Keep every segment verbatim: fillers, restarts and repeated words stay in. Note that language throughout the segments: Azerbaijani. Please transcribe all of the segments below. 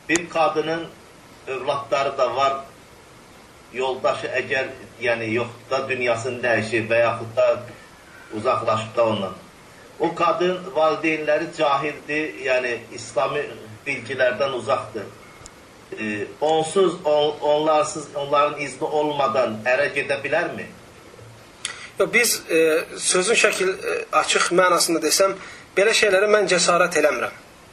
bir kadının övladları da var, yoldaşı əgər yəni yox da dünyasını dəyişir və yaxud da uzaqlaşıb da ondan. O kadın valideynləri cahildir, yəni İslami bilgilərdən uzaqdır. E, onsuz, on, onlarsız, onların izni olmadan ərə gedə bilərmi? Biz e, sözün şəkil e, açıq mənasında desəm, belə şeylərə mən cəsarət eləmirəm.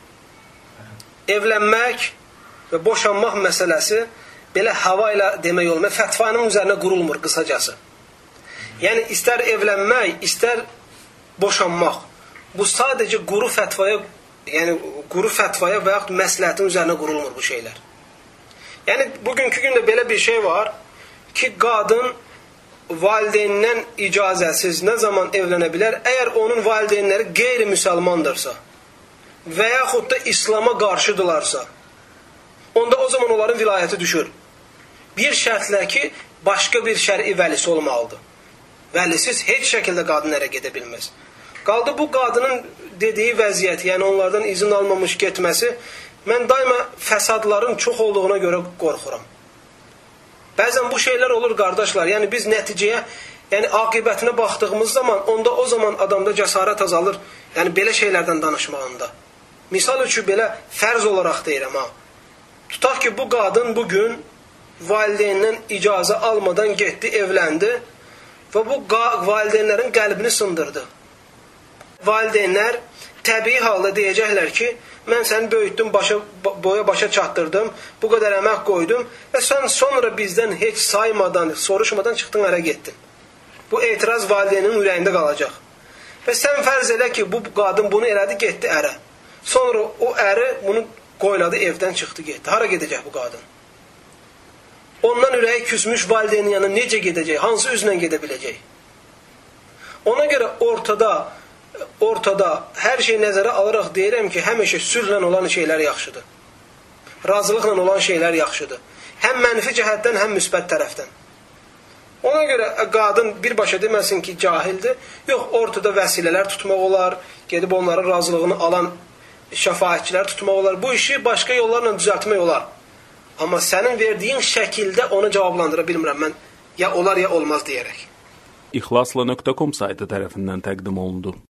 Evlənmək və boşanmaq məsələsi belə hava ilə demək olmur. Fətvanın üzərinə qurulmur qısacası. Yəni istər evlənmək, istər boşanmaq. Bu sadəcə quru fətvaya, yəni quru fətvaya və yaxud məsləhətin üzərinə qurulmur bu şeylər. Yəni bugünkü gündə belə bir şey var ki, qadın valideynindən icazəsiz nə zaman evlənə bilər? Əgər onun valideynləri qeyri-müsəlmandırsa və yaxud da İslama qarşıdırlarsa, onda o zaman onların vilayəti düşür. Bir şərtlə ki, başqa bir şəri vəlisi olmalıdır. Vəlisiz heç şəkildə qadın ərə gedə bilməz. Qaldı bu qadının dediyi vəziyyət, yəni onlardan izin almamış getməsi, mən daima fəsadların çox olduğuna görə qorxuram. Bəzən bu şeylər olur, qardaşlar. Yəni biz nəticəyə, yəni aqibətinə baxdığımız zaman, onda o zaman adamda cəsarət azalır. Yəni belə şeylərdən danışmağında. Misal üçün belə fərz olaraq deyirəm ha. Tutaq ki, bu qadın bugün valideynindən icazə almadan getdi, evləndi və bu valideynlərin qəlbini sındırdı. Valideynlər təbii halda deyəcəklər ki, mən səni böyütdüm, başa, boya başa çatdırdım, bu qədər əmək qoydum və sən sonra bizdən heç saymadan, soruşmadan çıxdın, ərə getdin. Bu etiraz valideynin ürəyində qalacaq. Və sən fərz elə ki, bu qadın bunu elədi, getdi ərə. Sonra o əri bunu qoyladı, evdən çıxdı, getdi. Hara gedəcək bu qadın? Ondan ürəyi küsmüş valideynin yanına necə gedəcək? Hansı üzlə gedə biləcək? Ona görə ortada ortada hər şey nəzərə alaraq deyirəm ki, həmişə sülhlə olan şeylər yaxşıdır. Razılıqla olan şeylər yaxşıdır. Həm mənfi cəhətdən, həm müsbət tərəfdən. Ona görə qadın birbaşa deməsin ki, cahildir. Yox, ortada vəsilələr tutmaq olar, gedib onların razılığını alan şəfaətçilər tutmaq olar. Bu işi başqa yollarla düzəltmək olar. Amma sənin verdiyin şəkildə onu cavablandıra bilmirəm mən. Ya olar, ya olmaz deyərək. İxlasla nöqtə com saytı tərəfindən təqdim olundu.